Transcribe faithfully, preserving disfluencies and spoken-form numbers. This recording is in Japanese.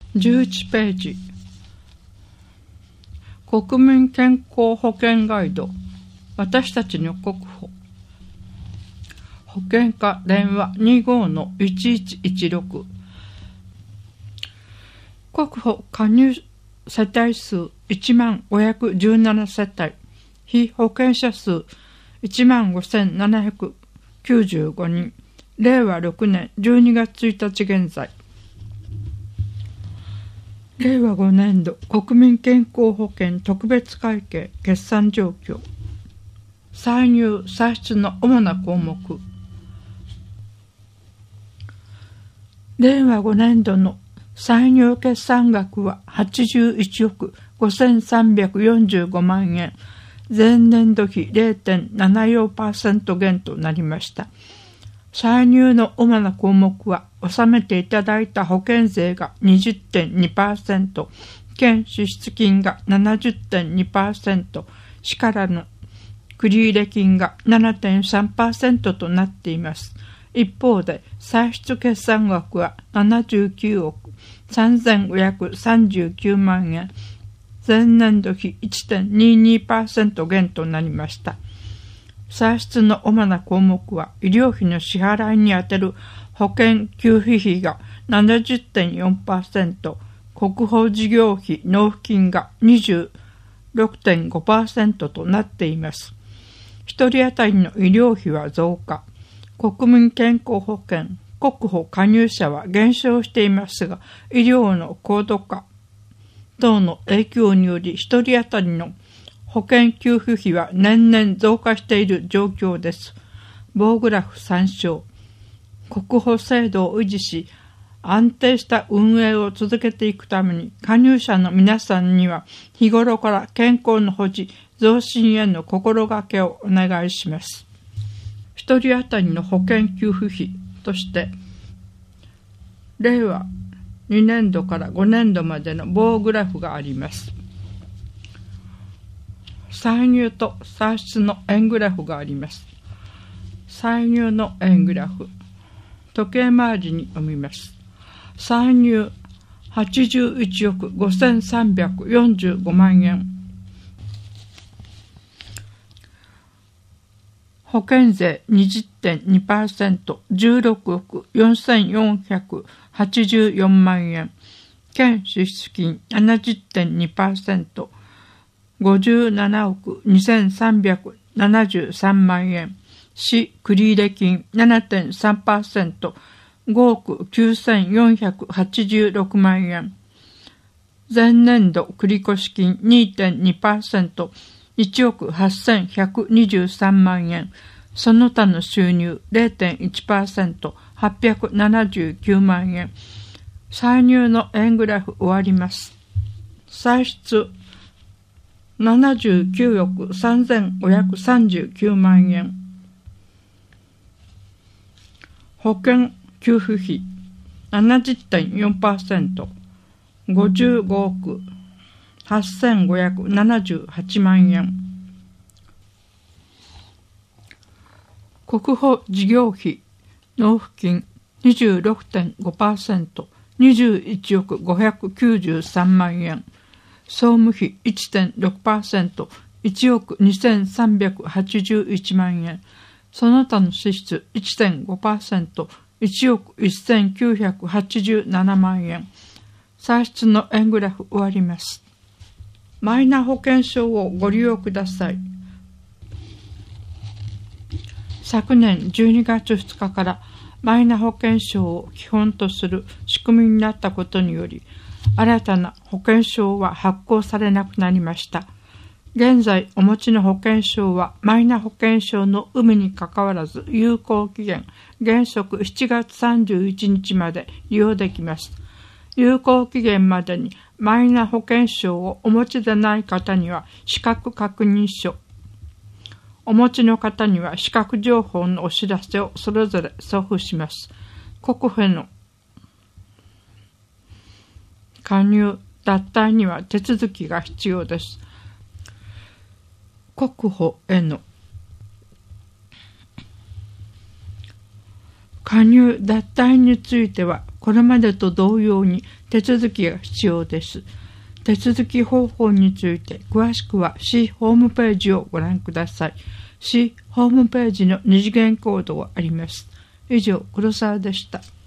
じゅういちページ、国民健康保険ガイド、私たちの国保。保険課電話 にじゅうごのいちいちいちろく。国保加入世帯数いちまんごひゃくじゅうなな世帯、被保険者数いちまんごせんななひゃくきゅうじゅうごにん、れいわろくねんじゅうにがつついたち現在。れいわごねんど国民健康保険特別会計決算状況。歳入歳出の主な項目。れいわごねんどの歳入決算額ははちじゅういちおくごせんさんびゃくよんじゅうごまんえん、前年度比 れいてんななよんパーセント 減となりました。歳入の主な項目は、納めていただいた保険税が にじゅってんにパーセント、県支出金が ななじゅってんにパーセント、市からの繰入金が ななてんさんパーセント となっています。一方で、歳出決算額はななじゅうきゅうおくさんぜんごひゃくさんじゅうきゅうまんえん、前年度比 いちてんににパーセント 減となりました。歳出の主な項目は、医療費の支払いに充てる保険給付費が ななじゅってんよんパーセント、国保事業費納付金が にじゅうろくてんごパーセント となっています。一人当たりの医療費は増加、国民健康保険、国保加入者は減少していますが、医療の高度化等の影響により一人当たりの保険給付費は年々増加している状況です。棒グラフ参照。国保制度を維持し、安定した運営を続けていくために、加入者の皆さんには日頃から健康の保持、増進への心がけをお願いします。一人当たりの保険給付費として、れいわにねんどからごねんどまでの棒グラフがあります。歳入と歳出の円グラフがあります。歳入の円グラフ。時計回りに読みます。歳入はちじゅういちおくごせんさんびゃくよんじゅうごまんえん。保険税 にじゅってんにパーセント、じゅうろくおくよんせんよんひゃくはちじゅうよんまんえん。県支出金 ななじゅってんにパーセント、ごじゅうななおくにせんさんびゃくななじゅうさんまんえん、市繰入金 ななてんさんパーセント、ごおくきゅうせんよんひゃくはちじゅうろくまんえん、前年度繰越金 にてんにパーセント、いちおくはっせんひゃくにじゅうさんまんえん、その他の収入 れいてんいちパーセント、はっぴゃくななじゅうきゅうまんえん、歳入の円グラフ終わります。歳出ななじゅうきゅうおくさんぜんごひゃくさんじゅうきゅうまんえん。保険給付費 ななじゅってんよんパーセント、ごじゅうごおくはっせんごひゃくななじゅうはちまんえん。国保事業費納付金 にじゅうろくてんごパーセント、にじゅういちおくごひゃくきゅうじゅうさんまんえん。総務費 いってんろくパーセント、いちおくにせんさんびゃくはちじゅういちまんえん。その他の支出 いってんごパーセント、いちおくせんきゅうひゃくはちじゅうななまんえん。歳出の円グラフ終わります。マイナ保険証をご利用ください。昨年じゅうにがつふつかからマイナ保険証を基本とする仕組みになったことにより、新たな保険証は発行されなくなりました。現在お持ちの保険証はマイナ保険証の有無にかかわらず有効期限原則しちがつさんじゅういちにちまで利用できます。有効期限までにマイナ保険証をお持ちでない方には資格確認書、お持ちの方には資格情報のお知らせをそれぞれ送付します。国保への加入、脱退には手続きが必要です。国保への加入、脱退についてはこれまでと同様に手続きが必要です。手続き方法について詳しくは市ホームページをご覧ください。市ホームページの二次元コードがあります。以上、黒沢でした。